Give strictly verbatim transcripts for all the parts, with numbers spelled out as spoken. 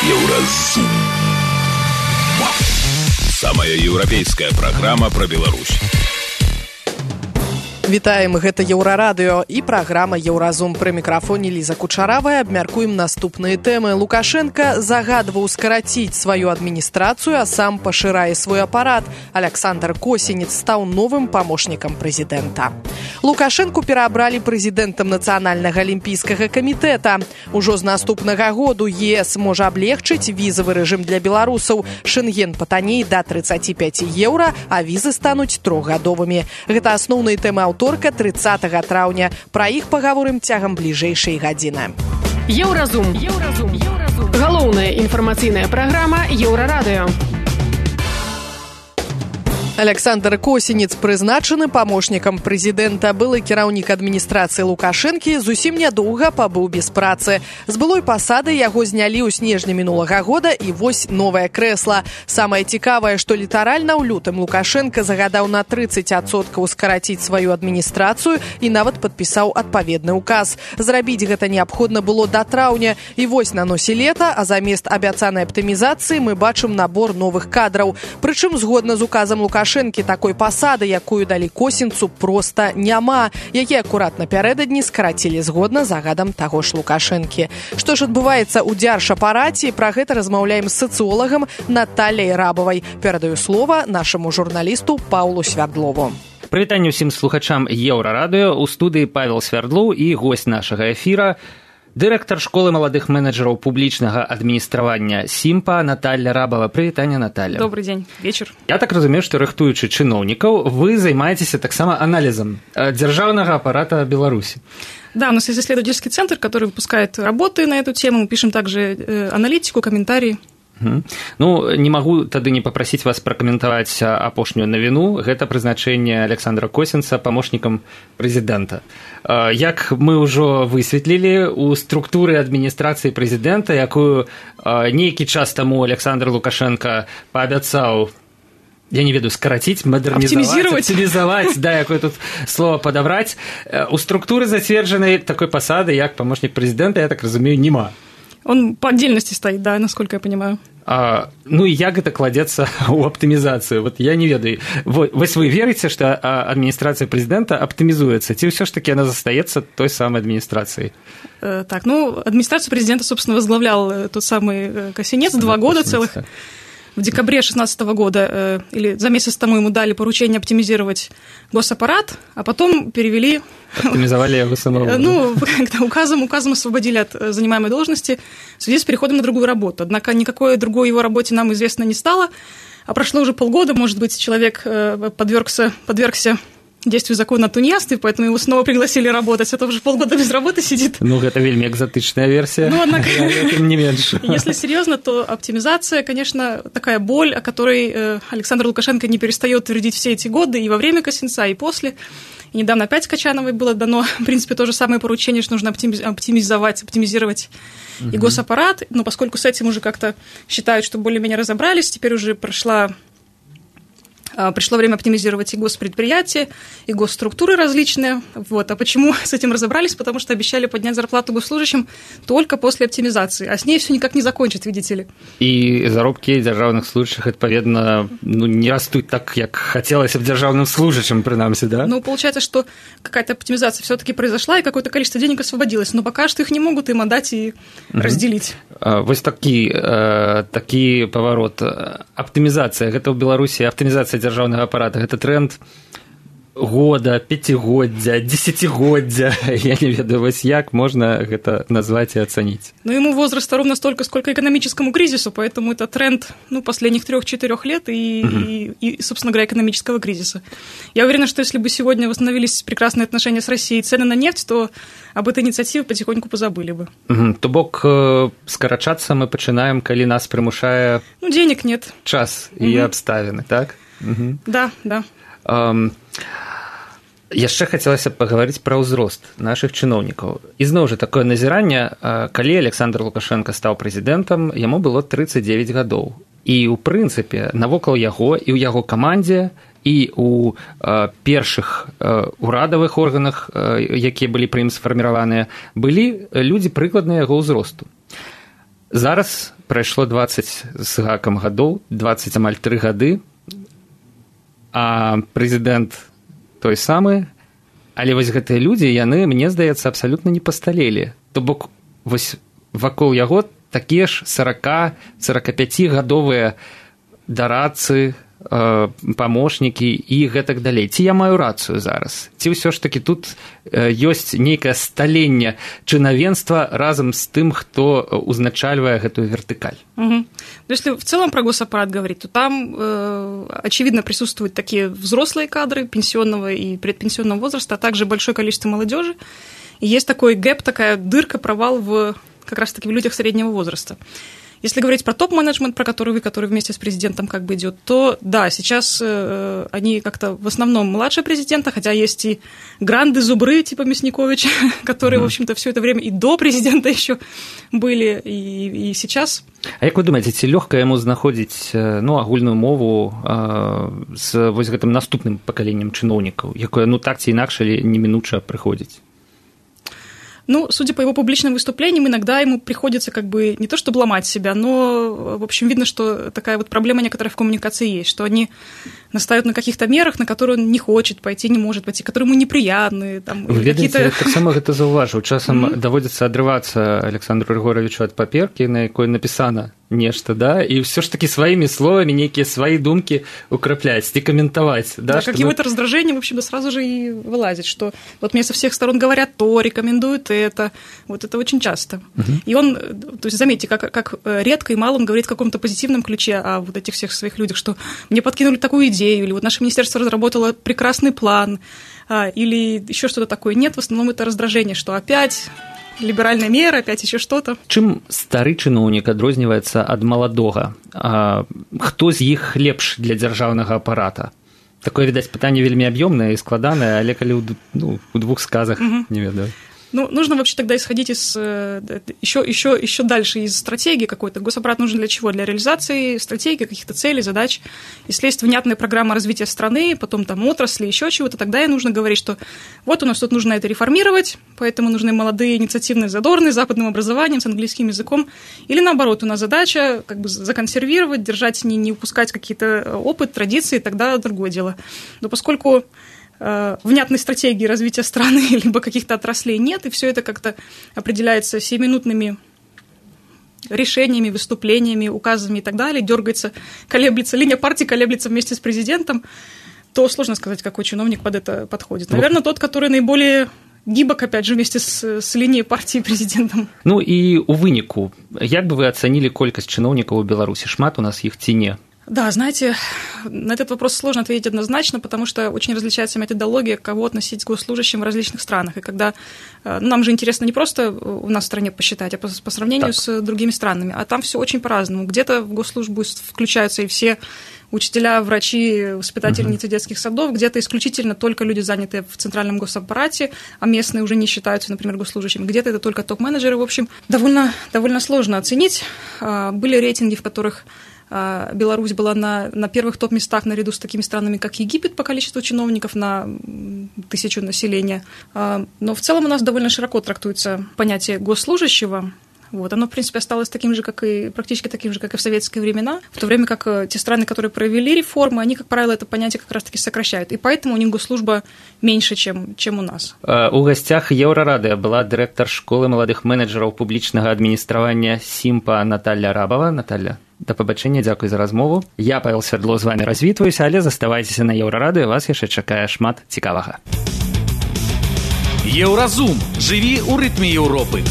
Еўразум. Самая еўрапейская праграма пра Беларусь. Вітаем, гэта Еўрарадыё і праграма Еўразум. Пры мікрафоне Ліза Кучаравая. Абмяркуем наступныя тэмы. Лукашенко загадваў скараціць сваю адміністрацыю, а сам пашырае свой апарат. Александр Косінец стаў новым памочнікам прэзідэнта. Лукашенку пераабралі прэзідэнтам Нацыянальнага алімпійскага камітэта. Ужо з наступнага году ЕС можа аблегчыць візавы рэжым для беларусаў. Шэнген патанней да трыццаць пяць еўра, а візы стануць трохгадовымі. Гэта асноўныя тэмы аўторка трыццатага траўня. Пра іх пагаворым цягам бліжэйшай гадзіны. Еўразум. Еўразум. Еўразум. Галоўная інфармацыйная праграма Еўрарадыё. Александр Косінец прызначаны памочнікам прэзідэнта. Былы кіраўнік адміністрацыі Лукашэнкі зусім нядоўга пабыў без працы. З былой пасады яго знялі ў снежні мінулага года, і вось новае крэсла. Самае цікавае, што літаральна ў лютым Лукашенко загадаў на трыццаць адсоткаў скараціць сваю адміністрацыю і нават падпісаў адпаведны ўказ. Зрабіць гэта неабходна было да траўня. І вось на носе лета, а замест абяцанай аптымізацыі мы бачым набор новых кадраў. Прычым, згодна з указам Лукашенко, такой пасады, якую далі Косінцу, проста няма, які акурат напярэдадні скарацілі згодна загадам таго ж Лукашэнкі. Што ж адбываецца ў дзяржапараце? Пра гэта размаўляем з сацыолагам Натальяй Рабавай. Перадаю слова нашаму журналісту Паўлу Свярдлову. Прывітанне ўсім слухачам Еўрарадыё. У студыі Павел Свярдлоў і госць нашага эфіра – дырэктар школы маладых менеджераў публічнага адміністравання СІМПА Наталья Рабава. Прывітанне, Наталья. Добрый дзень, вечер. Я так разумею, што рыхтуючы чыноўнікаў, вы займаецеся таксама анализом дзяржаўнага аппарата Беларуси. Да, у нас есть исследовательский центр, который выпускает работы на эту тему. Мы пишем также э, аналитику, комментарии. Ну, не магу тады не папрасіць вас пракаментаваць апошнюю навіну. Гэта прызначэнне Александра Косінца памочнікам прэзідэнта. Як мы ўжо высветлілі, у структуры адміністрацыі прэзідэнта, якую нейкі час таму Александр Лукашенко паабяцаў, я не ведаю, скараціць, мадэрнізаваць, аптымізаваць, да, якое тут слово падабраць, у структуры зацверджанай такой пасады, як памочнік прэзідэнта, я так разумею, нема. Он по отдельности стоит, да, насколько я понимаю. А, ну і як гэта кладзецца ў аптымізацыю? Вот я не ведаю. Вось вы верыце, што адміністрацыя прэзідэнта аптымізуецца, ці ўсё ж таки она застаецца той самой адміністрацыяй? Э, так, ну, администрацию президента, собственно, возглавлял тот самый Косинец два года целых. В декабре две тысячи шестнадцатого года, э, или за месяц тому ему дали поручение оптимизировать госаппарат, а потом перевели... Оптимизовали его самого. Ну, когда указом, указом освободили от занимаемой должности в связи с переходом на другую работу. Однако никакой другой его работе нам известно не стало, а прошло уже полгода, может быть, человек подвергся, подвергся действию закона о тунеядстве, поэтому его снова пригласили работать. Это уже полгода без работы сидит. Ну, это вельми экзотичная версия. Ну, однако, не меньше. Если серьезно, то оптимизация, конечно, такая боль, о которой Александр Лукашенко не перестает твердить все эти годы, и во время Косинца, и после. И недавно опять Качановой было дано, в принципе, то же самое поручение, что нужно оптимизовать, оптимизировать и госаппарат. Но поскольку с этим уже как-то считают, что более-менее разобрались, теперь уже прошла... Пришло время оптимизировать и госпредприятия, и госструктуры различные. Вот. А почему с этим разобрались? Потому что обещали поднять зарплату госслужащим только после оптимизации. А с ней все никак не закончат, видите ли. И заробки державных служащих, отповедно, ну, не растут так, как хотелось бы державным служащим, принамсі, да? Ну, получается, что какая-то оптимизация все-таки произошла, и какое-то количество денег освободилось. Но пока что их не могут им отдать и угу. разделить. А, вот такие, такие поворот. Оптимизация. Это в Беларуси оптимизация державного аппарата. Это тренд года, пятигоддзя, десятигоддзя. Я не ведаю, вось як можно это назвать и оценить. Ну, ему возраста ровно столько, сколько экономическому кризису, поэтому это тренд, ну, последних трех-четырех лет и, угу. и, и, собственно говоря, экономического кризиса. Я уверена, что если бы сегодня восстановились прекрасные отношения с Россией и цены на нефть, то об этой инициативе потихоньку позабыли бы. Угу. То бок скарачацца мы пачынаем, калі нас прымушае... Ну, денег нет. Час угу. і абставіны, так? Угу. Да, да. Um, яшчэ хацелася пагаварыць пра ўзрост нашых чыноўнікаў. Ізноў жа такое назіранне, калі Александр Лукашенко стаў прэзідэнтам, яму было трыццаць дзевяць гадоў. І ў прынцыпе навокал яго і ў яго камандзе і ў э, першых э, урадавых органах, э, якія былі пры ім сфарміраваныя, былі людзі прыкладныя яго ўзросту. Зараз прайшло дваццаць з гакам гадоў, дваццаць амаль тры гады, а прэзідэнт той самы, але вось гэтыя людзі, яны, мне здаецца, абсалютна не пасталелі. То бок, вось вакол яго такія ж сорокапяцігадовыя дарадцы, памочнікі і гэтак далей. Ці я маю рацыю зараз? Ці ўсё ж такі тут ёсць нейкае сталенне чынавенства разам з тым, хто узначальвае гэтую вертыкаль? Угу. Если в целом про госаппарат говорить, то там, э, очевидно, присутствуют такие взрослые кадры пенсионного и предпенсионного возраста, а также большое количество молодежи. И есть такой гэп, такая дырка, провал в, как раз-таки в людях среднего возраста. Если говорить про топ-менеджмент, про который вы, который вместе с президентом как бы идет, то да, сейчас э, они как-то в основном младше президента, хотя есть и гранды зубры типа Мясниковича, которые, mm-hmm. в общем-то, все это время и до президента еще были, и, и сейчас. А як вы думаеце, ці лёгка яму знаходзіць ну, агульную мову э, з вось гэтым наступным пакаленнем чыноўнікаў, якое ну так ці інакш немінуча прыходзіць? Ну, судя по его публичным выступлениям, иногда ему приходится как бы не то чтобы ломать себя, но, в общем, видно, что такая вот проблема некоторая в коммуникации есть, что они настаивают на каких-то мерах, на которые он не хочет пойти, не может пойти, которые ему неприятны. Там, вы ведаеце, так само гэта заўважыў. Часам mm-hmm. даводзіцца адрывацца Александру Григоровичу ад паперкі, на якой напісана нешта, да, и все ж таки своими словами некие свои думки укреплять и комментовать. Да, да, какое-то раздражение, в общем-то, сразу же и вылазит, что вот мне со всех сторон говорят то, рекомендуют это, вот это очень часто. Угу. И он, то есть заметьте, как, как редко и мало он говорит в каком-то позитивном ключе о вот этих всех своих людях, что мне подкинули такую идею, или вот наше министерство разработало прекрасный план, или еще что-то такое. Нет, в основном это раздражение, что опять... ліберальная мера, опять еще что-то. Чым стары чыноўнік адрозніваецца ад маладога? А, хто з іх лепш для дзяржаўнага апарата? Такое, відаць, пытанне вельмі аб'ёмнае і складанае, але калі ў, ну, у двух сказах, угу. не ведаю. Ну, нужно вообще тогда исходить из еще, еще, еще дальше из стратегии какой-то. Госаппарат нужен для чего? Для реализации стратегии, каких-то целей, задач. Если есть внятная программа развития страны, потом там отрасли, еще чего-то, тогда и нужно говорить, что вот у нас тут нужно это реформировать, поэтому нужны молодые, инициативные, задорные, с западным образованием, с английским языком. Или наоборот, у нас задача как бы законсервировать, держать, не, не упускать какие-то опыт, традиции, тогда другое дело. Но поскольку внятной стратегии развития страны либо каких-то отраслей нет, и все это как-то определяется сиюминутными решениями, выступлениями, указами и так далее, дергается, колеблется, линия партии колеблется вместе с президентом, то сложно сказать, какой чиновник под это подходит. Наверное, тот, который наиболее гибок, опять же, вместе с, с линией партии президентом. Ну и у выніку, як бы вы оценили колькасць чыноўнікаў у Беларуси? Шмат у нас их ці не? Да, знаете, на этот вопрос сложно ответить однозначно, потому что очень различается методология, кого относить к госслужащим в различных странах. И когда ну, нам же интересно не просто у нас в стране посчитать, а по, по сравнению так. с другими странами, а там все очень по-разному. Где-то в госслужбу включаются и все учителя, врачи, воспитательницы uh-huh. детских садов, где-то исключительно только люди, занятые в центральном госаппарате, а местные уже не считаются, например, госслужащими. Где-то это только топ-менеджеры. В общем, довольно, довольно сложно оценить. Были рейтинги, в которых Беларусь была на, на первых топ-местах наряду с такими странами, как Египет, по количеству чиновников на тысячу населения. Но в целом у нас довольно широко трактуется понятие госслужащего. Вот. Оно, в принципе, осталось таким же, как и, практически таким же, как и в советские времена, в то время как те страны, которые провели реформы, они, как правило, это понятие как раз-таки сокращают. И поэтому у них госслужба меньше, чем, чем у нас. У гостях Еўрарады была директор школы молодых менеджеров публичного администрирования СИМПа Наталья Рабова. Наталья, да пабачэння, дзякуй за размову. Я, Павел Свердло, з вами развітваюся, але заставайцеся на Еўрарады, вас яшчэ чакае шмат цікавага. Еўразум. Жыві ў рытме Еўропы.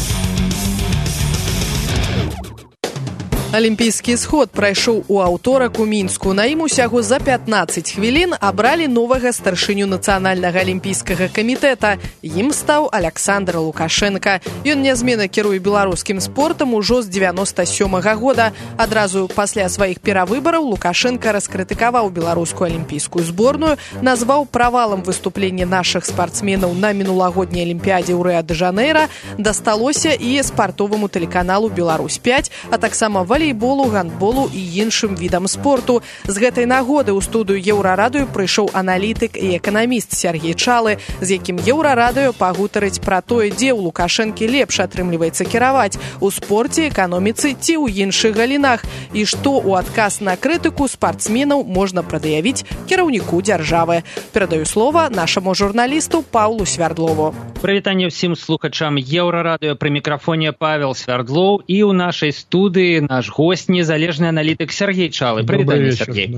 Алімпійскі сход прайшоў у аўторак у Мінску. На ім усяго за пятнаццаць хвілін абралі новага старшыню нацыянальнага алімпійскага камітэта. Ім стаў Александр Лукашенко. Ён нязменна кіруе беларускім спортам ужо з дзевяноста сёмага года. Адразу пасля сваіх перавыбараў Лукашенко раскрытыкаваў беларускую алімпійскую зборную, назваў правалам выступлення нашых спартсменаў на мінулагодняй алімпіядзе ў Рыа-дэ-Жанейра. Дасталося і спартоваму тэлеканалу Беларусь пять, а таксама валейболу, гандболу і іншым відам спорту. З гэтай нагоды ў студыю Еўрарадыё прыйшоў аналітык і эканаміст Сергей Чалы, з якім Еўрарадыё пагутарыць пра тое, дзе ў Лукашэнкі лепш атрымліваецца кіраваць у спорце, эканоміцы ці ў іншых галінах, і што ў адказ на крытыку спартсменаў можна прад'явіць кіраўніку дзяржавы. Перадаю слова нашаму журналісту Паўлу Свярдлову. Прывітанне ўсім слухачам Еўрарадыё, пры мікрафоне Павел Свярдлоў, і ў нашай студыі наш госць, незалежны аналітык Сергей Чалы. Прывітанне, Сергей.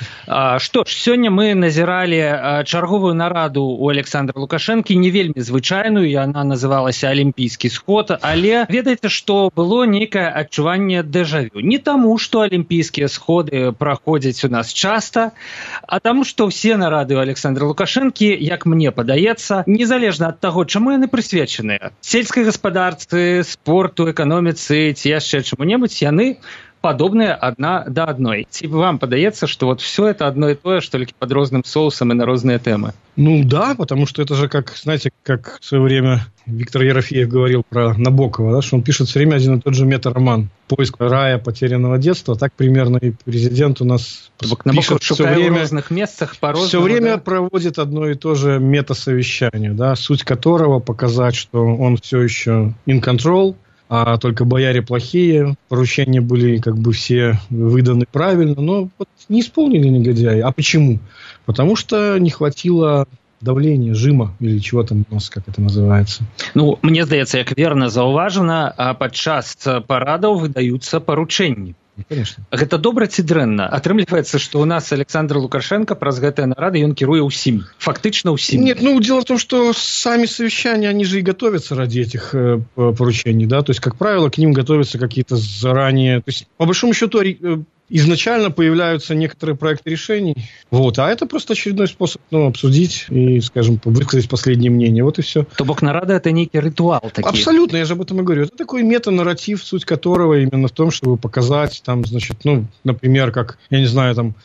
А, што ж, сёння мы назіралі а, чарговую нараду у Александра Лукашэнкі, не вельмі звычайную, яна называлася «Алімпійскі сход», але ведаеце, што было нейкае адчуванне дэжавю. Не таму, што алімпійскія сходы праходзяць у нас часта, а таму, што ўсе нарады у Александра Лукашэнкі, як мне падаецца, незалежна ад таго, чаму яны прысвечаныя? Сельскай гаспадарцы, спорту, эканоміцы ці яшчэ чаму-небудзь, яны падобныя адна да адной. Ці вам падаецца, что вот все это одно и то же, что ли, под разным соусом и на разные темы? Ну да, потому что это же как, знаете, как в свое время Виктор Ерофеев говорил про Набокова, да, что он пишет все время один и тот же мета-роман «Поиск рая потерянного детства». Так примерно и президент у нас пишет все время, в разных местах, по-разному, все время да? проводит одно и то же мета-совещание, да, суть которого показать, что он все еще in control, а только бояре плохие, поручения были как бы все выданы правильно, но вот не исполнили негодяи. А почему? Потому что не хватило давления, жима, или чего там у нас, как это называется. Ну, мне здаецца, як верна заўважана, падчас парадаў выдаюцца паручэнні. Конечно. Гэта добра ці дрэнна? Атрымліваецца, што у нас Александр Лукашенко праз гэтыя нарады ён кіруе ўсім. Фактычна ўсім. Нет, ну дело в том, что сами совещания, они же и готовятся ради этих э, поручений, да, то есть, как правило, к ним готовятся какие-то заранее, то есть, по большому счету, э, изначально появляются некоторые проекты решений, вот, а это просто очередной способ, ну, обсудить и, скажем, высказать последнее мнение, вот и все. То бок нарада — это некий ритуал такие. Абсолютно, я же об этом и говорю. Это такой мета-нарратив, суть которого именно в том, чтобы показать, там, значит, ну, например, как, я не знаю, там,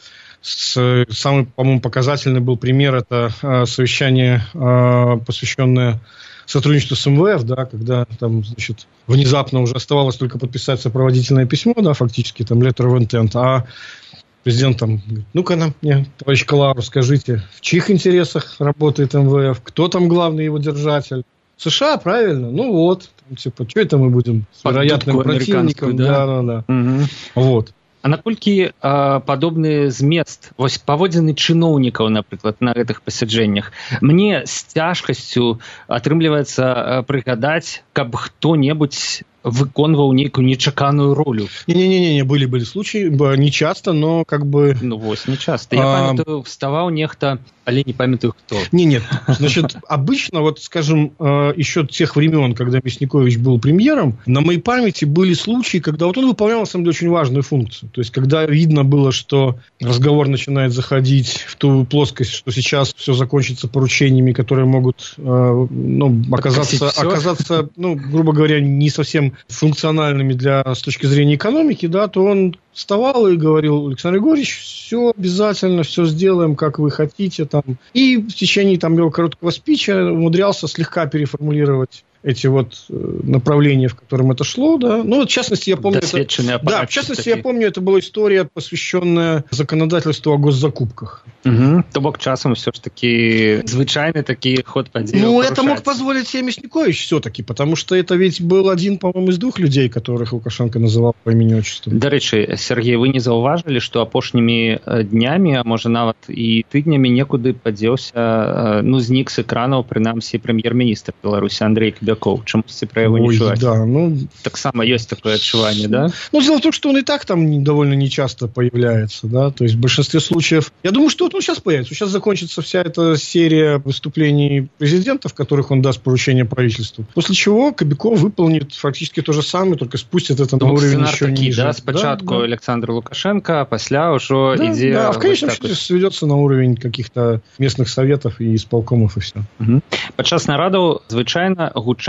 с, самый, по-моему, показательный был пример, это э, совещание, э, посвященное сотрудничеству с эм вэ эф, да, когда там, значит, внезапно уже оставалось только подписать сопроводительное письмо, да, фактически, там, letter of intent, а президент там говорит: ну-ка нам, мне, товарищ Калару, скажите, в чьих интересах работает эм вэ эф, кто там главный его держатель? США, правильно? Ну вот, там, типа, что это мы будем с вероятным противником? Да, да, да. Угу. Вот. А наколькі э, падобны змест, вось паводзіны чыноўнікаў, напрыклад, на гэтых пасяджэннях, мне з цяжкасцю атрымліваецца э, прыгадаць, каб хто-небудзь выконваў нейкую нечаканую ролю. Не-не-не, были-были случаи, не часто, но как бы... Ну, вось, не часто. Я а... памятаю, вставал нехта, але не памятаю кто. Не-нет, значит, обычно, вот, скажем, еще тех времен, когда Мясникович был премьером, на моей памяти были случаи, когда вот он выполнял, на самом деле, очень важную функцию. То есть, когда видно было, что разговор начинает заходить в ту плоскость, что сейчас все закончится поручениями, которые могут, ну, оказаться, оказаться, ну, грубо говоря, не совсем функциональными для, с точки зрения экономики, да, то он вставал и говорил: Александр Григорьевич, все обязательно, все сделаем, как вы хотите, там. И в течение там его короткого спича умудрялся слегка переформулировать эти вот направления, в котором это шло, да. Ну, вот, в частности, я помню... Это, да, в частности, такие. Я помню, это была история, посвященная законодательству о госзакупках. Угу. То бок часом все ж таки звычайный такой ход подел. Ну, это мог позволить себе Мясникович все-таки, потому что это ведь был один, по-моему, из двух людей, которых Лукашенко называл по имени-отчеству. До речи, Сергей, вы не заўважили, что апошнімі днями, а может нават и тыднями некуды подзелся, ну, знік с экранов, принамсі, премьер-министр Беларуси Андрей Кобяков. Чамусьці про его не чуваць? Да, ну... Так само есть такое отчувание, да? Ну, дело в том, что он и так там довольно нечасто появляется, да, то есть в большинстве случаев... Я думаю, что вот он сейчас появится. Сейчас закончится вся эта серия выступлений президента, в которых он даст поручение правительству. После чего Кобяков выполнит фактически то же самое, только спустит это на ну, уровень еще такі, ниже. Да, спочатку да, Александр Лукашенко, а пасля уже да, идея... Да, в конечном счете сведется на уровень каких-то местных советов и исполкомов и все. Угу. Падчас нарадаў звычайна гучаць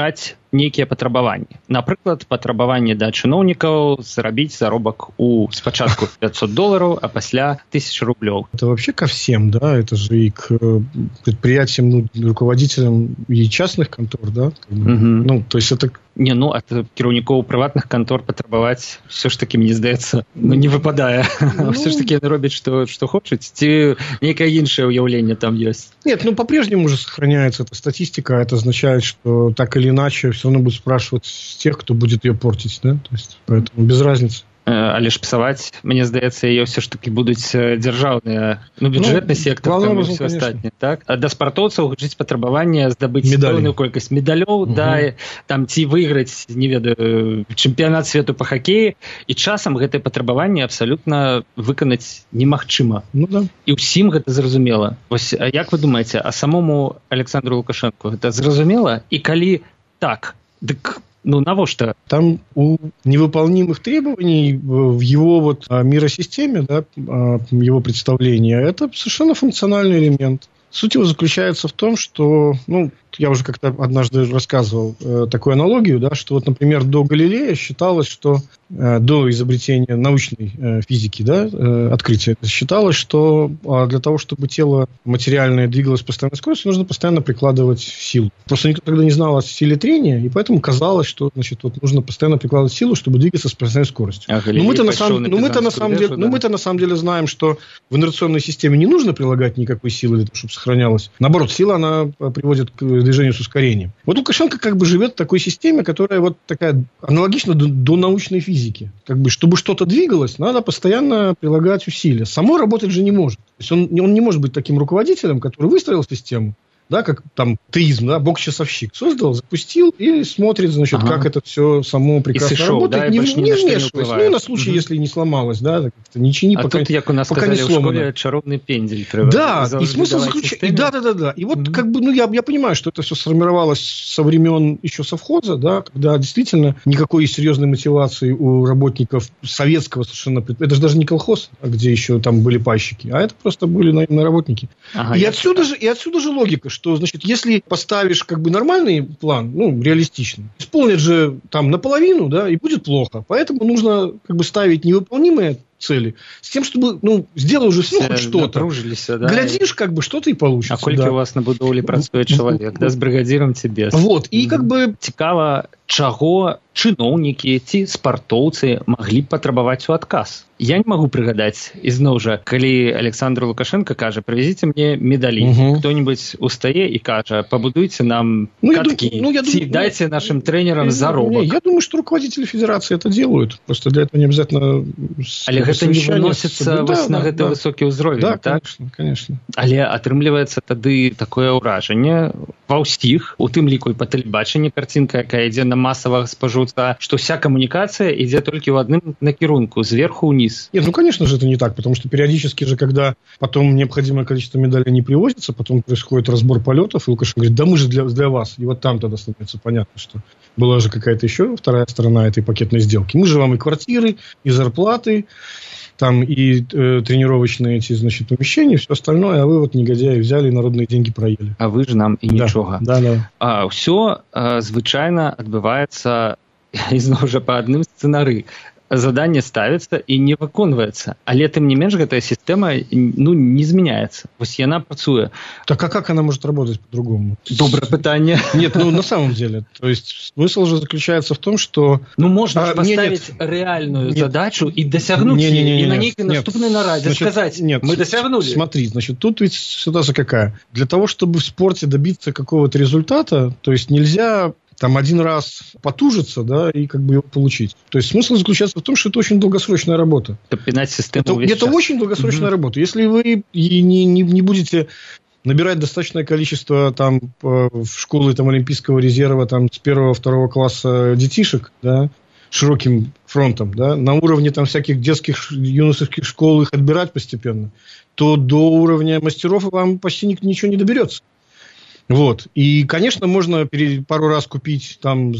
нейкія патрабаванні. Напрыклад, патрабаванне да чыноўнікаў зрабіць заробак у спачатку пятьсот долларов, а пасля тысяча рублёў. Это вообще ко всем, да? Это же и к предприятиям, ну, руководителям и частных контор, да? Угу. Ну, то есть это... Не, ну, ад кіраўнікоў прыватных кантор патрабаваць все ж таки, мне здаецца, ну, не выпадае. Ну... все ж таки яны робяць, што, што хочуць, ці нейкае іншае ўяўленне там ёсць? Нет, ну, по-прежнему же сохраняется эта статистика. Это означает, что так или иначе все равно будут спрашивать с тех, кто будет ее портить, да? То есть, поэтому без разницы. Але ж псаваць, мне здаецца, яе ўсё ж такі будуць дзяржаўныя, ну, бюджэтны ну, сектор, там і ўсё астатняе, так? А да спартоўцаў гучыць патрабаванне здабыць пэўную колькасць медалёў, угу. да, там ці выйграць, не ведаю, чэмпіянат свету па хакеі, і часам гэтае патрабаванне абсалютна выканаць немагчыма. Ну, да. І ўсім гэта зразумела. Вось, а як вы думаеце, а самому Александру Лукашенку гэта зразумела? І калі так, дык ну, навошта? Там у невыполнимых требований в его вот миросистеме, да, его представления, это совершенно функциональный элемент. Суть его заключается в том, что, ну, я уже как-то однажды рассказывал э, такую аналогию, да, что вот, например, до Галилея считалось, что э, до изобретения научной э, физики, да, э, открытия, считалось, что э, для того, чтобы тело материальное двигалось с постоянной скоростью, нужно постоянно прикладывать силу. Просто никто тогда не знал о силе трения, и поэтому казалось, что, значит, вот нужно постоянно прикладывать силу, чтобы двигаться с постоянной скоростью. А но мы-то на, сам, ну, мы-то на самом деле, да? ну, мы-то на самом деле знаем, что в инерционной системе не нужно прилагать никакой силы для того, чтобы сохранялась. Наоборот, сила, она приводит к движению с ускорением. Вот Лукашенко как бы живет в такой системе, которая вот такая аналогична до, до научной физики. Как бы, чтобы что-то двигалось, надо постоянно прилагать усилия. Само работать же не может. То есть он, он не может быть таким руководителем, который выстроил систему, да, как там теизм, да, бог-часовщик создал, запустил и смотрит, значит, ага. как это все само прекрасно шоу, работает, да, не, не, не вмешиваясь, ну и на случай, угу. если не сломалось, да, как-то не чини, а пока, тут, як у нас пока сказали не сломано. В школе, чаровный пендель. Да, и смысл заключается, да, да, да, да, и вот угу. как бы, ну я, я понимаю, что это все сформировалось со времен еще совхоза, да, когда действительно никакой серьезной мотивации у работников советского совершенно, это же даже не колхоз, где еще там были пайщики, а это просто были наемные работники. Ага, и отсюда же, и отсюда же логика, что, значит, если поставишь как бы нормальный план, ну, реалистичный, исполнят же там наполовину, да, и будет плохо. Поэтому нужно как бы ставить невыполнимые цели с тем, чтобы, ну, сделай уже ну, хоть что-то. Да? Глядишь, как бы что-то и получится. А колькі да. у вас на будоўлі працуе чалавек, да, з брыгадзірам ці без. Вот, и как бы... Цікава, чаго чыноўнікі ці спартоўцы маглі б патрабаваць у адказ. Я не могу прыгадаць, ізноў жа, калі Александр Лукашенко кажа, привезите мне медалі, угу. кто-нибудь устае и кажа, побудуйте нам ну, катки, дум, ну, ці думаю, дайте ну, нашим тренерам не, заробак. Не, я думаю, что руководители федерации это делают. Просто для этого не обязательно... Але гэта не выносіцца вось да, на гэты да, высокі ўзровень, да, так? Конечно, конечно. Але атрымліваецца тады такое ўражанне ва ўсіх, у тым ліку і па тэлебачанні карцінка, якая ідзе на масавага спажыўца, што вся камунікацыя ідзе толькі ў адным накірунку, зверху ўниз. Нет, ну, конечно же, это не так, потому что периодически же, когда потом необходимое количество медалей не привозится, потом происходит разбор полетов, и Лукашенко говорит, да мы же для, для вас. И вот там тогда становится понятно, что была же какая-то еще вторая сторона этой пакетной сделки. Мы же вам и квартиры, и зарплаты, там и э, тренировочные эти, значит, помещения, все остальное, а вы вот, негодяи, взяли и народные деньги проели. А вы же нам и да, ничего. Да, да. А все э, звычайно отбывается, ізноў жа, по адным сцэнары. Заданне ставіцца і не выконваецца. Але тым не менш гэтая сістэма ну, не змяняецца. Вось яна працуе. Так а как она может работать по-другому? Доброе пытанне. Нет, ну на самом деле. То есть смысл же заключается в том, что... Ну можно а, поставить нет, реальную нет, задачу и досягнуть не, не, не, не, и на нет, некой наступной нараде значит, сказать, нет, мы досягнули. Смотри, значит, тут ведь ситуация какая. Для того, чтобы в спорте добиться какого-то результата, то есть нельзя... там один раз потужиться, да, и как бы его получить. То есть смысл заключается в том, что это очень долгосрочная работа. Пинать систему это, весь это час. очень долгосрочная Mm-hmm. работа. Если вы не, не, не будете набирать достаточное количество там в школы там, Олимпийского резерва там, с первого-второго класса детишек, да, широким фронтом, да, на уровне там всяких детских юношеских школ их отбирать постепенно, то до уровня мастеров вам почти ничего не доберется. Вот. И, конечно, можно пару раз купить там, значит,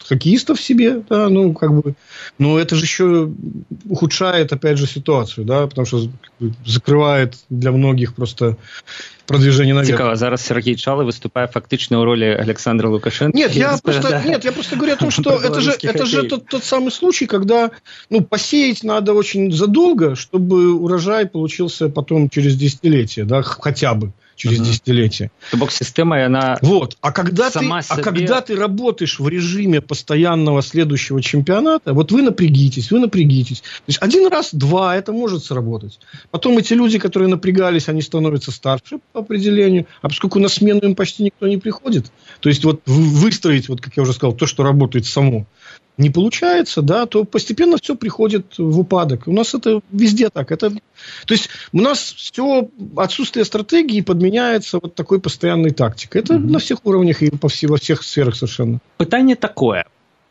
хоккеистов себе, да, ну, как бы, но это же еще ухудшает, опять же, ситуацию, да, потому что закрывает для многих просто продвижение наверх. Цікаво, зараз Сергей Чалы выступает фактично в роли Александра Лукашенко. Нет, я просто, да. нет, я просто говорю о том, что это же, это же тот, тот самый случай, когда, ну, посеять надо очень задолго, чтобы урожай получился потом через десятилетия, да, хотя бы через uh-huh. десятилетия. То бок система, она вот. А когда, ты, себе... а когда ты работаешь в режиме постоянного следующего чемпионата, вот вы напрягитесь, вы напрягитесь. То есть один раз, два, это может сработать. Потом эти люди, которые напрягались, они становятся старше по определению, а поскольку на смену им почти никто не приходит, то есть вот выстроить, вот как я уже сказал, то, что работает само, не получается, да, то постепенно все приходит в упадок. У нас это везде так. Это, то есть у нас все отсутствие стратегии подменяется вот такой постоянной тактикой. Это mm-hmm. на всех уровнях и по всей, во всех сферах совершенно. Пытание такое.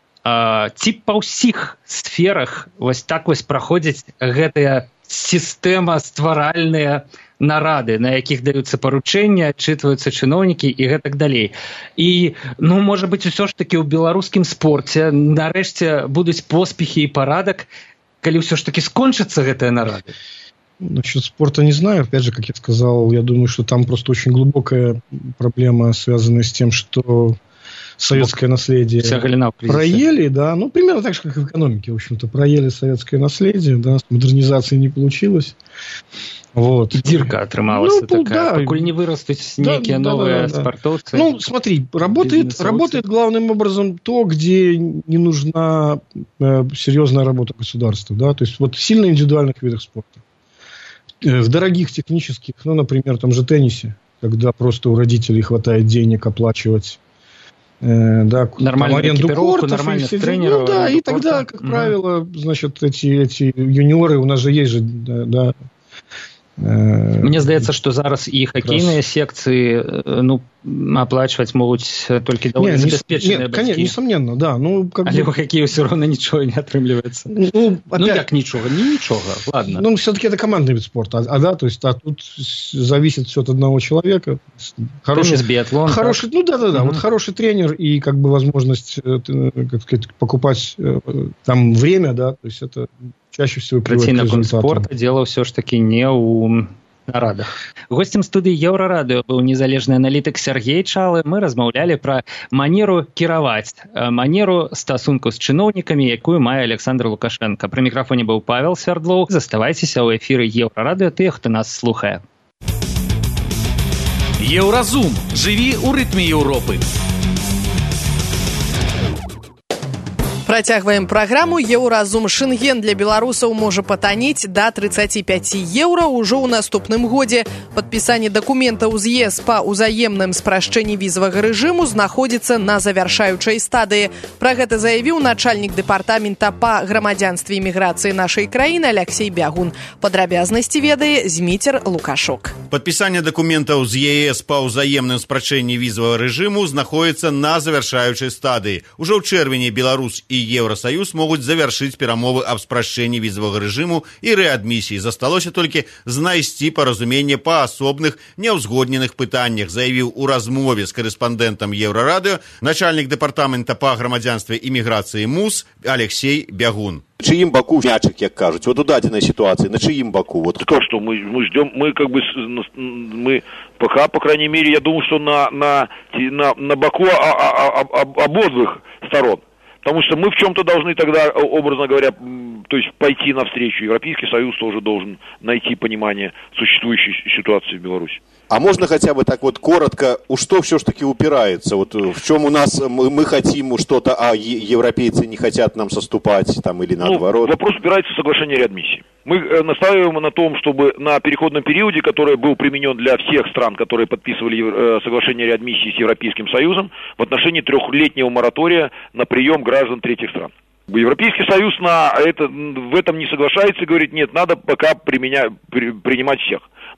Ці па ўсіх сферах вось так вось праходзіць гэтая сістэма стваральная нарады, на якіх даюцца паручэнні, адчытваюцца чыноўнікі і гэтак далей. І, ну, можа быць, усё ж такі ў беларускім спорце нарэшце будуць поспехі і парадак, калі ўсё ж такі скончацца гэтыя нарады. Насчет спорта не знаю. Опять же, как я сказал, я думаю, что там просто очень глубокая проблема, связанная с тем, что советское наследие проели, да, ну, примерно так же, как и в экономике, в общем-то, проели советское наследие, да, модернизации не получилось. Вот. Дирка отрымалась, ну, такая, да, покуль не вырастут некие да, новые да, да, да. спортовцы. Ну, смотри, работает, работает главным образом то, где не нужна э, серьезная работа государства, да, то есть вот в сильно индивидуальных видах спорта. В дорогих технических, ну, например, том же теннисе, когда просто у родителей хватает денег оплачивать э, да, аренду кортов, и тренеров, ну, да, и тогда, как угу. правило, значит, эти, эти юниоры, у нас же есть же, да, да. Мне здаецца, што зараз і хакейныя секцыі, ну, аплачваць могуць толькі даволі забяспечаныя бацькі. Несомненно, да. Ну, как але бы... ў хакею ўсё роўна нічога не атрымліваецца. Ну, опять... ну як нічога? Не нічога, ладно. Ну, все-таки это командный вид спорта, а, а да, то есть, а тут зависит все от одного человека. Хороший биатлон. Хороший, так? Ну, да-да-да, угу. Вот хороший тренер и, как бы, возможность, как сказать, покупать там время, да, то есть, это... чаще всего працей наконт спорта дело все ж таки не у нарадах. Гостем студыі Еўрарадыё быў незалежны аналітык Сергей Чалы. Мы размаўлялі пра манеру кіраваць, манеру стасунку з чыноўнікамі, якую мае Александр Лукашенко. Пры мікрафоне быў Павел Свердлоў. Заставайцеся ў эфіры Еўрарадыё тых, хто нас слухае. Еўразум. Жыві ў рытме Еўропы. Працягваем праграму. Еўразум. Шэнген для беларусаў можа патанець да тридцать пять еўра ўжо ў наступным годзе. Падпісанне дакументаў з ЕС па ўзаемным спрашчэнні візавага рэжыму знаходзіцца на завяршаючай стадыі. Пра гэта заявіў начальнік дэпартамента па грамадзянстве і міграцыі нашай краіны Алексей Бягун. Падрабязнасці ведае Зміцер Лукашок. Падпісанне дакументаў з ЕС па ўзаемным спрашчэнні візавага рэжыму знаходзіцца на завяршаючай стадыі. Ужо ў чэрвені Беларусь і Еўрасаюз могуць завяршыць перамовы аб спрашчэнні візавага рэжыму і рэадмісіі. Засталося толькі знайсці паразуменне па асобных няўзгодненых пытаннях, заявіў у размове з корэспандэнтам Еўрарадыё начальнік дэпартамента па грамадзянстве і міграцыі МУС Алексей Бягун. На чьим боку мячик, как кажуть? Вот у даденной ситуации, на чьим боку? Вот. То, что мы, мы ждем, мы как бы, мы пока, по крайней мере, я думаю, что на, на, на, на боку обоих сторон. Потому что мы в чем-то должны тогда, образно говоря, то есть пойти навстречу. Европейский Союз тоже должен найти понимание существующей ситуации в Беларуси. А можно хотя бы так вот коротко, у что все ж таки упирается? Вот в чем у нас мы, мы хотим что-то, а европейцы не хотят нам соступать, там, или наоборот? Ну, вопрос упирается в соглашение реадмиссии. Мы настаиваем на том, чтобы на переходном периоде, который был применен для всех стран, которые подписывали соглашение реадмиссии с Европейским Союзом, в отношении трехлетнего моратория на прием граждан третьих стран. Европейский Союз на это, в этом не соглашается и говорит, нет, надо пока применять, при, принимать всех.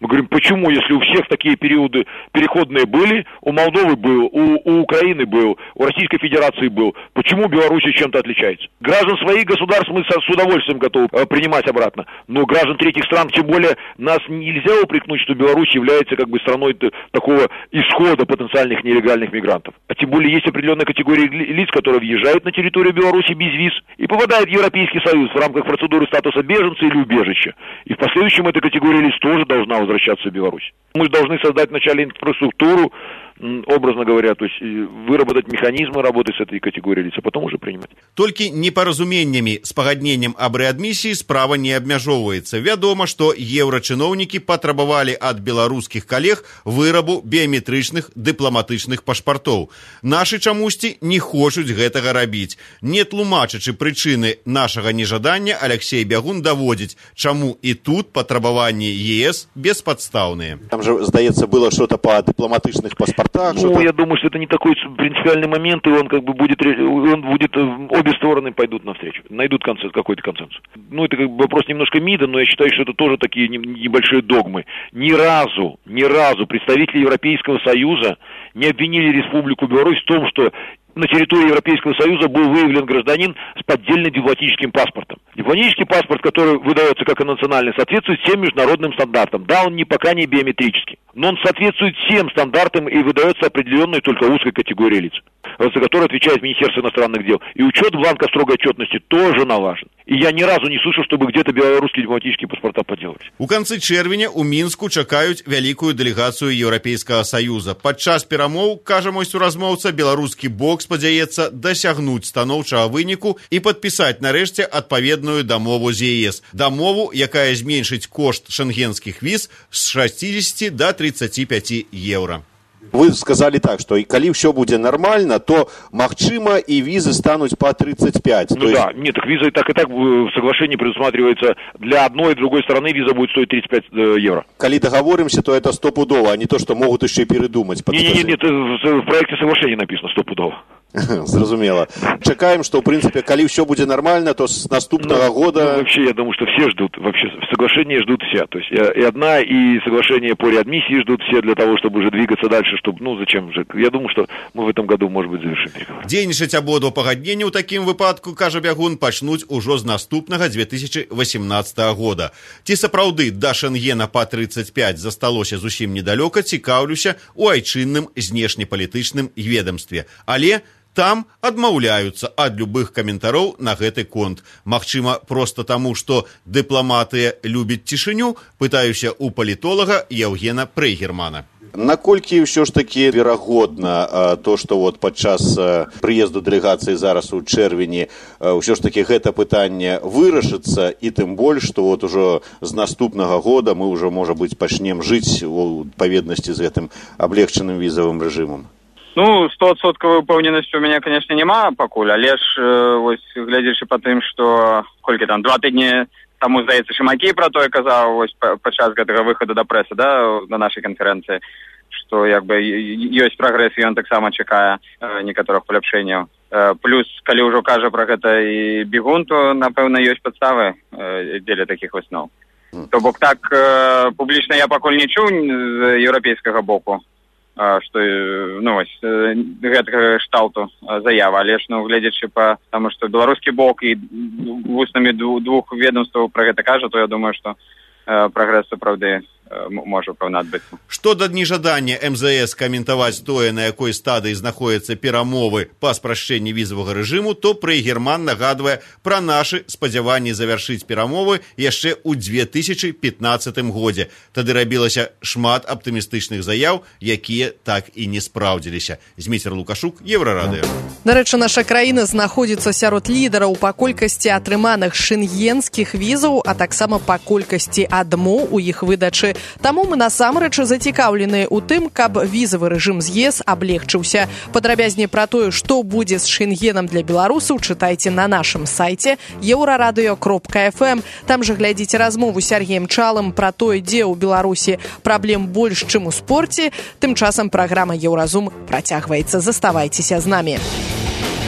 Мы говорим, почему, если у всех такие периоды переходные были, у Молдовы был, у, у Украины был, у Российской Федерации был, почему Беларусь чем-то отличается? Граждан своих государств мы с удовольствием готовы принимать обратно, но граждан третьих стран, тем более, нас нельзя упрекнуть, что Беларусь является как бы страной такого исхода потенциальных нелегальных мигрантов. А тем более есть определенная категория лиц, которые въезжают на территорию Беларуси без виз и попадают в Европейский Союз в рамках процедуры статуса беженца или убежища. И в последующем эта категория лиц тоже должна возвращаться в Беларусь. Мы должны создать вначале инфраструктуру, образно говоря, то есть выработать механизмы работы с этой категорией лиц, а потом уже принимать. Толькі непаразуменнямі з пагадненнем аб рэадмісіі справа не абмяжоўваецца. Вядома, што еўрачыноўнікі патрабавалі ад беларускіх калег вырабу біяметрычных дыпламатычных пашпартоў. Нашы чамусьці не хочуць гэтага рабіць. Не тлумачачы прычыны нашага нежадання, Алексей Бягун даводзіць, чаму і тут патрабаванні ЕС беспадстаўныя. Там же, здаецца, было что-то по дыпламатычных паспартах. Ну, я думаю, что это не такой принципиальный момент, и он как бы будет, он будет, обе стороны пойдут навстречу, найдут консенсус, какой-то консенсус. Ну, это как бы вопрос немножко МИДа, но я считаю, что это тоже такие небольшие догмы. Ни разу, ни разу представители Европейского Союза не обвинили Республику Беларусь в том, что на территории Европейского Союза был выявлен гражданин с поддельным дипломатическим паспортом. Дипломатический паспорт, который выдается как и национальный, соответствует всем международным стандартам. Да, он не пока не биометрический, но он соответствует всем стандартам и выдается определенной только узкой категории лиц, за которую отвечает Министерство иностранных дел. И учет бланка строгой отчетности тоже налажен. И я ни разу не слышал, чтобы где-то белорусские дипломатические паспорта подделывались. У канцы чэрвеня у Мінску чакаюць вялікую дэлегацыю Еўрапейскага Саюза. Падчас перамоў, кажа мой суразмоўца, беларускі бок спадзяецца дасягнуць станоўчага выніку і падпісаць нарэшце адпаведную дамову з ЕС. Дамову, якая зменшыць кошт шэнгенскіх віз з шасцідзесяці да тридцати пяти еўра. Вы сказали так, что и коли все будет нормально, то, магчыма, и визы станут по тридцать пять. Ну то да, есть... нет, так виза и так и так в соглашении предусматривается, для одной и другой стороны виза будет стоить тридцать пять евро. Коли договоримся, то это стопудово, а не то, что могут еще и передумать. Нет, нет, нет, в проекте соглашения написано стопудово. Зразумела. Чакаем, что, в принципе, коли все будет нормально, то с наступного ну, года... Ну, вообще, я думаю, что все ждут, вообще, соглашение ждут все. То есть и одна, и соглашение по реадмиссии ждут все для того, чтобы уже двигаться дальше, чтобы, ну, зачем же? Я думаю, что мы в этом году, может быть, завершим переговоры. Дзейнічаць абодва пагаднення ў такім выпадку, кажа Бягун, пачнуць ужо з наступнага две тысячи восемнадцатого года. Ці сапраўды да Шэнгена па тридцать пять засталося зусім недалёка, цікаўлюся у айчынным знешнепалітычным ведомстве. Але там адмаўляюцца ад любых каментароў на гэты конт. Магчыма, проста таму, што дыпламатыя любяць цішыню, пытаюся у палітолага Евгена Прейгермана. Наколькі ўсё ж таки верагодна то, што вот падчас прыезду дэлегацыі зараз у чэрвені ўсё ж таки гэта пытанне вырашыцца, і тым больш, што вот ужо з наступнага года мы ўжо, можа быць, пачнем жыць у адпаведнасці з гэтым аблегчаным візавым рэжымам. Ну, стовадсоткавай упэўненасці у мяне, конечно, няма пакуль, але ж, вось, глядзячы па тым, што колькі там, два тыдні таму, здаецца, Шымакі пра тое казаў, вось, падчас гэтага выхаду да прэсы, да, на нашай канферэнцыі, што, як бы, ёсць прагрэс, і ён таксама чакае некаторых паляпшэнняў. Плюс, калі ўжо кажа пра гэта і Бягун, то, напэўна, ёсць падставы дзеля такіх высноў. То бок так, публічна я пакуль не чуў з еўрапейскага боку, што, ну, вось, гэтага шталту заява, але ж, ну, глядзячы па таму, што беларускі бок і вуснамі двух ведомстваў пра гэта кажа, то я думаю, што прагрэс сапраўды можа пэўна адбыцца. Што да нежадання эм зэ эс каментаваць тое, на якой стадыі знаходзяцца перамовы па спрашчэнні візавага рэжыму, то Прейгерман нагадвае пра нашы спадзяванні завяршыць перамовы яшчэ ў две тысячи пятнадцатым годзе. Тады рабілася шмат аптымістычных заяў, якія так і не спраўдзіліся. Зміцер Лукашук, Еўрарадыё. Дарэчы, наша краіна знаходзіцца сярод лідараў па колькасці атрыманых шэнгенскіх візаў, а таксама па колькасці адмоў у іх выдачы. Таму мы насамрэч зацікаўлены ў тым, каб візавы рэжым з ЕС аблегчыўся. Падрабязней пра тое, што будзе з Шэнгенам для беларусаў, чытайце на нашым сайце еўрарадыё кропка эф эм. Там жа глядзіце размову з Сергеем Чалым пра тое, дзе ў Беларусі праблем больш, чым у спорце. Тым часам праграма Еўразум працягваецца. Заставайцеся з намі.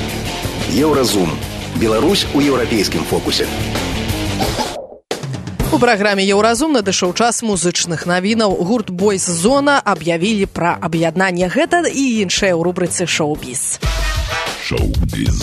Еўразум. Беларусь у еўрапейскім фокусе. У праграме «Еўразум» надышоў час музычных навінаў. Гурт «Бойз Зона» аб'явілі пра аб'яднанне. Гэта і іншае ў рубрыцы «Шоу-біз». Шоу-біз.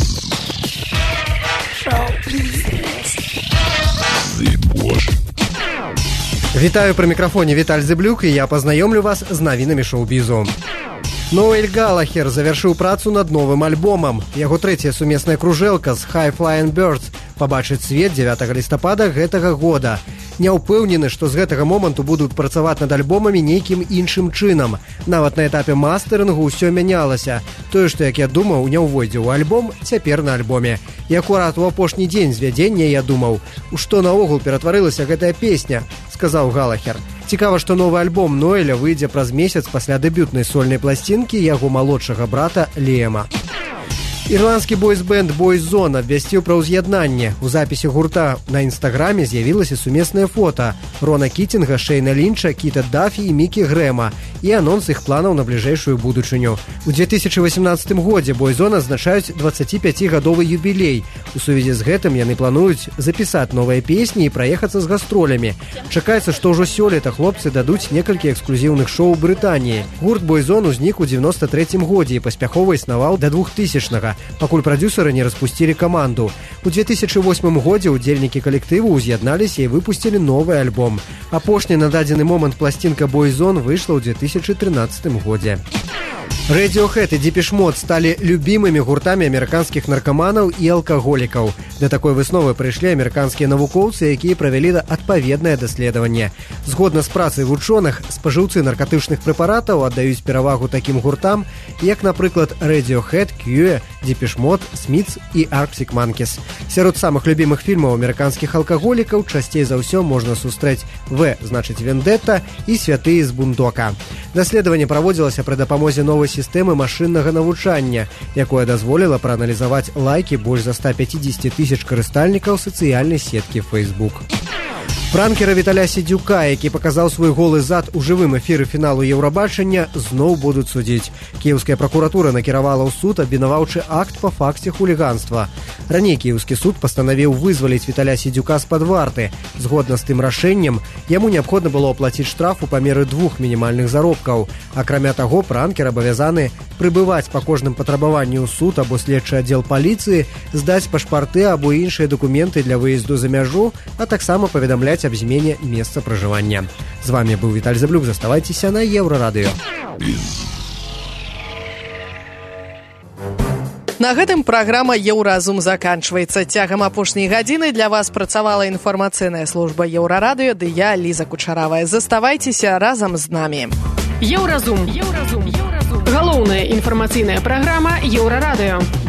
Вітаю пры мікрафоне Віталь Зыблюк, і я пазнаёмлю вас з навінамі шоу-бізу. Ноэль Галахер завяршыў працу над новым альбомам. Яго трэцяя сумесная кружэлка з High Flying Birds пабачыць свет дзевятага лістапада гэтага года. Не ўпэўнены, што з гэтага моманту будуць працаваць над альбомамі нейкім іншым чынам. Нават на этапе мастерынгу ўсё мянялася. Тое, што, як я думаў, не ўвойдзе ў альбом, цяпер на альбоме. І акурат у апошні дзень звядзення я думаў, у што наогул ператварылася гэтая песня, сказаў Галахер. Цікава, што новы альбом Ноэля выйдзе праз месяц пасля дэбютнай сольнай пласцінкі яго малодшага брата Лема. Ірландскі бойз-бэнд «Бойз Зона» абвясціў пра ўз'яднанне. У запісе гурта на інстаграме з'явілася сумеснае фота Рона Кітінга, Шэйна Лінча, Кіта Дафі і Мікі Грэма і анонс іх планаў на бліжэйшую будучыню. У две тысячи восемнадцатым годзе «Бойз Зона» адзначаюць дваццаціпяцігадовы юбілей. У сувязі з гэтым яны плануюць запісаць новыя песні і праехацца з гастролямі. Чакаецца, што ўжо сёлета хлопцы дадуць некалькі эксклюзіўных шоу ў Брытаніі. Гурт «Бойз Зона» узнік у дзевяноста трэцім годзе і паспяхова існаваў да двухтысячнага. Пакуль прадюсеры не распусцілі каманду. У две тысячи восьмым годзе ўдзельнікі калектыву ўз'ядналіся і выпусцілі новы альбом. Апошні на дадзены момант пласцінка «Бойз Зона» выйшла ў две тысячи трынаццатым годзе. Radiohead и Depeche Mode сталі любімымі гуртамі амерыканскіх наркаманаў і алкаголікаў. Да такой высновы прыйшлі амерыканскія навукоўцы, якія правялі адпаведнае даследаванне. Згодна з працай вучоных, спажыўцы наркатычных прэпаратаў аддаюць перавагу такім гуртам, як, напрыклад, Radiohead, Cure, Depeche Mode, Smiths і Arctic Monkeys. Сярод самых любімых фільмаў амерыканскіх алкаголікаў часцей за ўсё можна сустрэць «В», значыць «Вендетта» і «Святыя з Бундока». Даследаванне праводзілася пры дапамозе новай сістэмы машыннага навучання, якое дазволіла прааналізаваць лайкі больш за ста пяцідзесяці тысяч карыстальнікаў сацыяльнай сеткі Facebook. Пранкера Віталя Сідзюка, які паказаў свой голы зад у жывым эфіры фіналу Еўрабачання, зноў будуць судзіць. Кіеўская пракуратура накіравала ў суд абвінаваўчы акт па факце хуліганства. Раней кіеўскі суд пастанавіў вызваліць Віталя Сідзюка з-пад варты. Згодна з тым рашэннем, яму неабходна было аплаціць штраф у памеры двух мінімальных заробкаў. Акрамя таго, пранкер абавязаны прыбываць па кожным патрабаванні ў суд або следчы аддзел паліцыі, здаць пашпарты або іншыя дакументы для выезду за мяжу, а таксама паведамляць аб змене месца пражывання. З вами быў Віталь Зыблюк. Заставайцеся на Еўрарадыё. На гэтым праграма «Еўразум» заканчваецца. Цягам апошняй гадзіны для вас працавала інфармацыйная служба Еўрарадыё, ды я, Ліза Кучаравая. Заставайцеся разам з намі. Еўразум. Еўразум. Еўразум. Галоўная інфармацыйная праграма Еўрарадыё.